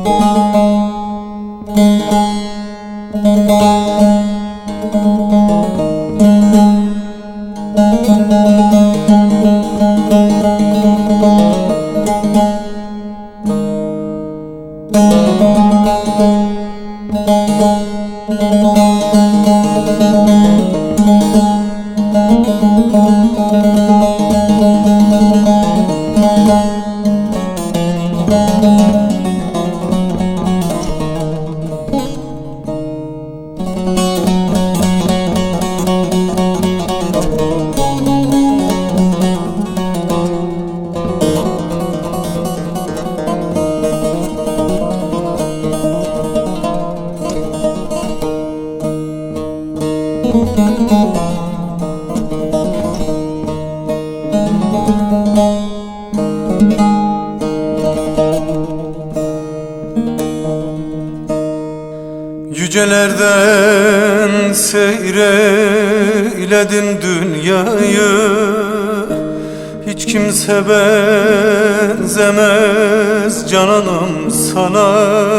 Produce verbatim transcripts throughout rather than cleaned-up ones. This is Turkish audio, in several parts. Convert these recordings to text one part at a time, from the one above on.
Yücelerden seyreyledim dünyayı, hiç kimse benzemez cananım sana.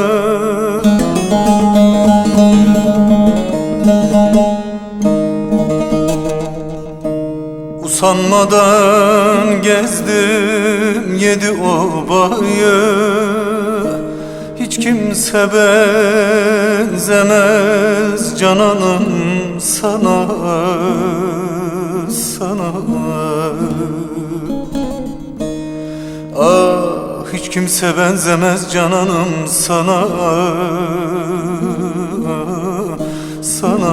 Usanmadan gezdim yedi obayı, hiç kimse benzemez cananım sana, sana. Ah, hiç kimse benzemez cananım sana, sana.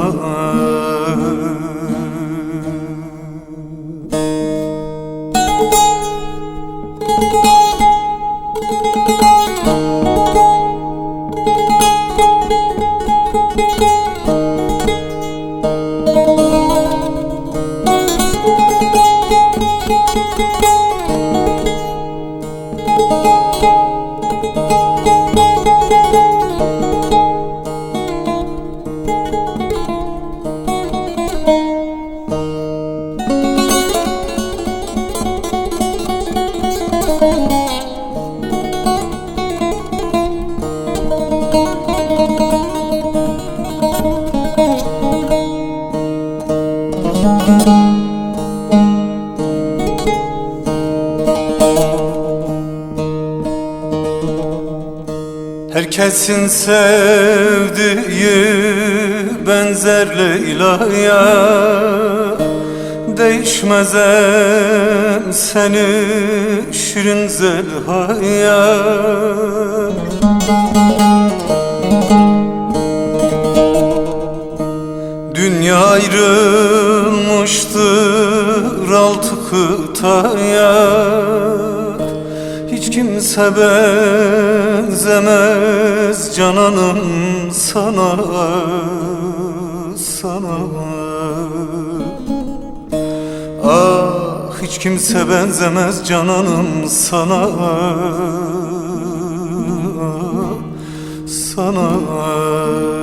Herkesin sevdiği benzer Leyla'ya, değişmezem seni şirin Zelha'ya. Dünya ayrılmıştır altı kıtaya, hiç kimse benzemez cananım sana, sana. Ah, hiç kimse benzemez cananım sana, sana.